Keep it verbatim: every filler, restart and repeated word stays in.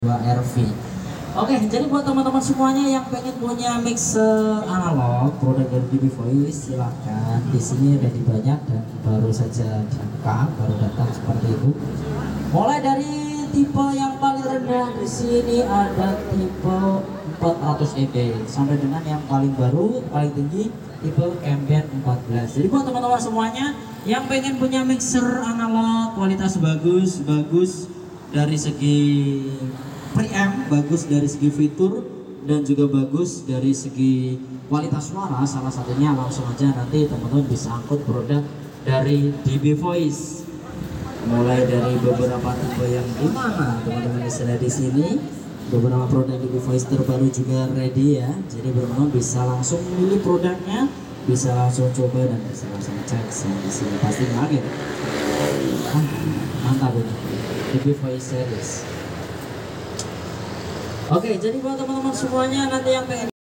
dua R V. Oke, jadi buat teman-teman semuanya yang pengen punya mixer analog produk dari D B Voice, silakan. Di sini ready banyak dan baru saja dibuka, baru datang seperti itu. Mulai dari tipe yang paling rendah di sini ada tipe empat ratus E B sampai dengan yang paling baru, paling tinggi tipe Ambient empat belas. Jadi buat teman-teman semuanya yang pengen punya mixer analog kualitas bagus, bagus dari segi preamp, bagus dari segi fitur, dan juga bagus dari segi kualitas suara, salah satunya langsung aja nanti teman-teman bisa angkut produk dari D B Voice. Mulai dari beberapa tipe yang dimana teman-teman bisa lihat di sini, beberapa produk D B Voice terbaru juga ready ya. Jadi teman-teman bisa langsung milih produknya, bisa langsung coba dan bisa langsung cek di sini, pasti kaget. Ah, mantap ini D B Voice series. Oke, jadi buat teman-teman semuanya nanti yang pengen